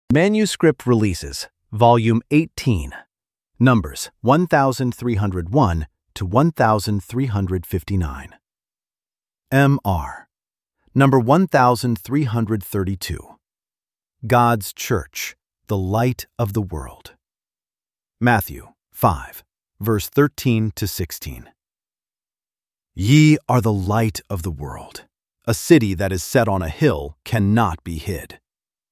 Manuscript Releases, Volume 18, Numbers 1301 to 1359. M.R. Number 1332. God's Church, the Light of the World. Matthew 5, verse 13 to 16. Ye are the light of the world. A city that is set on a hill cannot be hid.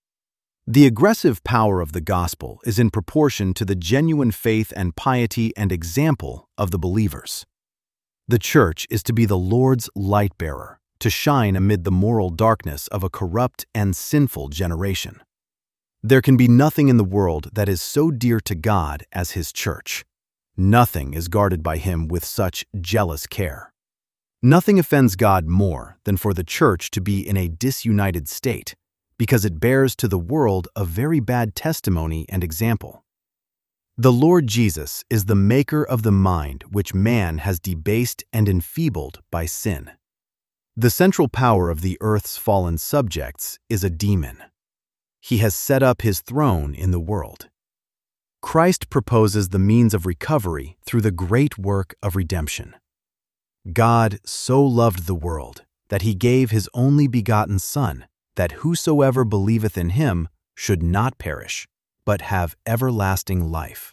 The aggressive power of the gospel is in proportion to the genuine faith and piety and example of the believers. The church is to be the Lord's light-bearer, to shine amid the moral darkness of a corrupt and sinful generation. There can be nothing in the world that is so dear to God as His church. Nothing is guarded by Him with such jealous care. Nothing offends God more than for the church to be in a disunited state, because it bears to the world a very bad testimony and example. The Lord Jesus is the maker of the mind which man has debased and enfeebled by sin. The central power of the earth's fallen subjects is a demon. He has set up his throne in the world. Christ proposes the means of recovery through the great work of redemption. God so loved the world that He gave His only begotten Son, that whosoever believeth in Him should not perish, but have everlasting life.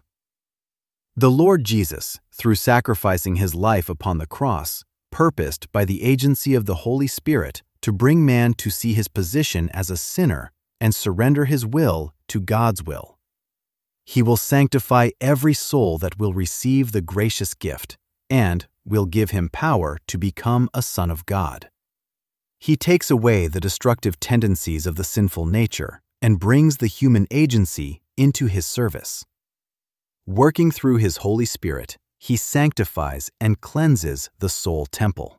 The Lord Jesus, through sacrificing His life upon the cross, purposed by the agency of the Holy Spirit to bring man to see his position as a sinner and surrender his will to God's will. He will sanctify every soul that will receive the gracious gift and will give him power to become a son of God. He takes away the destructive tendencies of the sinful nature and brings the human agency into His service. Working through His Holy Spirit, He sanctifies and cleanses the soul temple.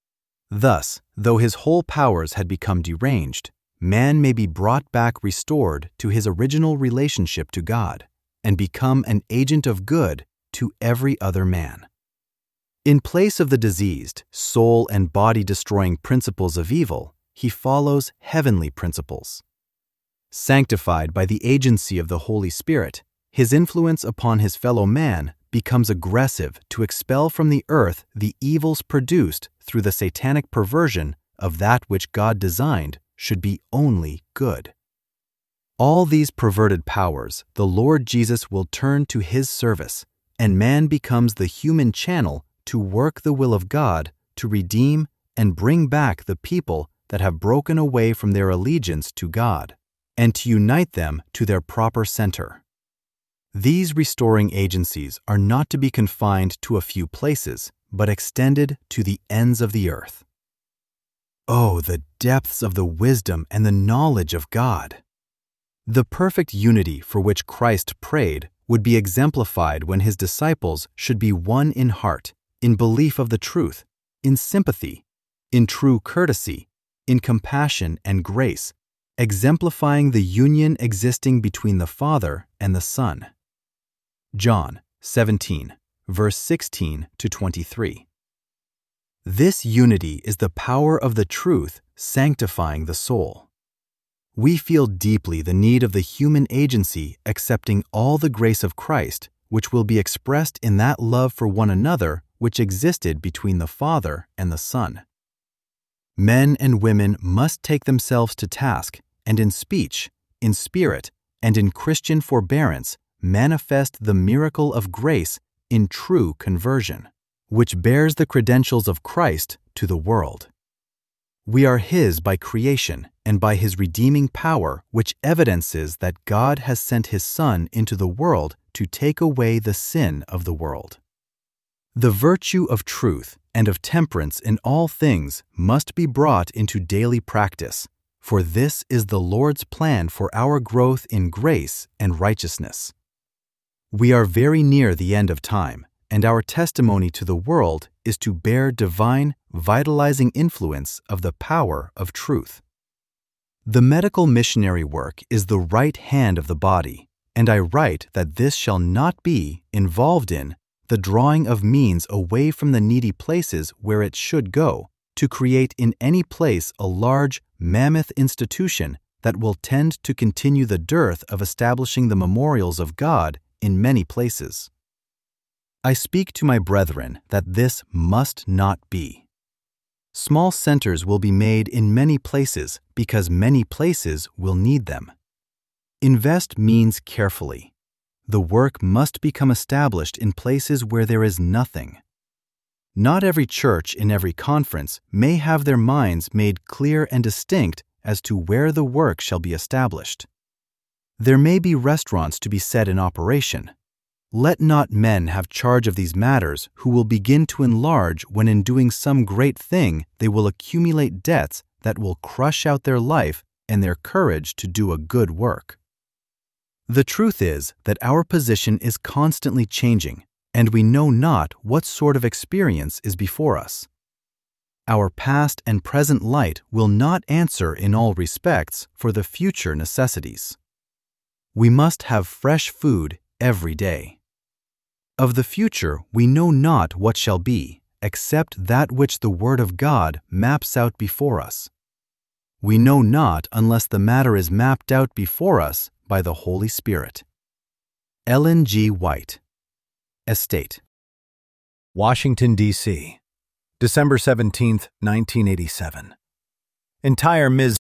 Thus, though his whole powers had become deranged, man may be brought back restored to his original relationship to God and become an agent of good to every other man. In place of the diseased, soul and body-destroying principles of evil, he follows heavenly principles. Sanctified by the agency of the Holy Spirit, his influence upon his fellow man becomes aggressive to expel from the earth the evils produced through the satanic perversion of that which God designed should be only good. All these perverted powers the Lord Jesus will turn to His service, and man becomes the human channel to work the will of God to redeem and bring back the people that have broken away from their allegiance to God, and to unite them to their proper center. These restoring agencies are not to be confined to a few places, but extended to the ends of the earth. Oh, the depths of the wisdom and the knowledge of God! The perfect unity for which Christ prayed would be exemplified when His disciples should be one in heart, in belief of the truth, in sympathy, in true courtesy, in compassion and grace, exemplifying the union existing between the Father and the Son. John 17, verse 16 to 23. This unity is the power of the truth sanctifying the soul. We feel deeply the need of the human agency accepting all the grace of Christ, which will be expressed in that love for one another which existed between the Father and the Son. Men and women must take themselves to task and in speech, in spirit, and in Christian forbearance manifest the miracle of grace in true conversion, which bears the credentials of Christ to the world. We are His by creation and by His redeeming power, which evidences that God has sent His Son into the world to take away the sin of the world. The virtue of truth and of temperance in all things must be brought into daily practice, for this is the Lord's plan for our growth in grace and righteousness. We are very near the end of time, and our testimony to the world is to bear divine, vitalizing influence of the power of truth. The medical missionary work is the right hand of the body, and I write that this shall not be involved in the drawing of means away from the needy places where it should go, to create in any place a large, mammoth institution that will tend to continue the dearth of establishing the memorials of God in many places. I speak to my brethren that this must not be. Small centers will be made in many places because many places will need them. Invest means carefully. The work must become established in places where there is nothing. Not every church in every conference may have their minds made clear and distinct as to where the work shall be established. There may be restaurants to be set in operation. Let not men have charge of these matters who will begin to enlarge when in doing some great thing they will accumulate debts that will crush out their life and their courage to do a good work. The truth is that our position is constantly changing, and we know not what sort of experience is before us. Our past and present light will not answer in all respects for the future necessities. We must have fresh food every day. Of the future we know not what shall be, except that which the Word of God maps out before us. We know not unless the matter is mapped out before us by the Holy Spirit. Ellen G. White, Estate, Washington, D.C., December 17, 1987. Entire Ms.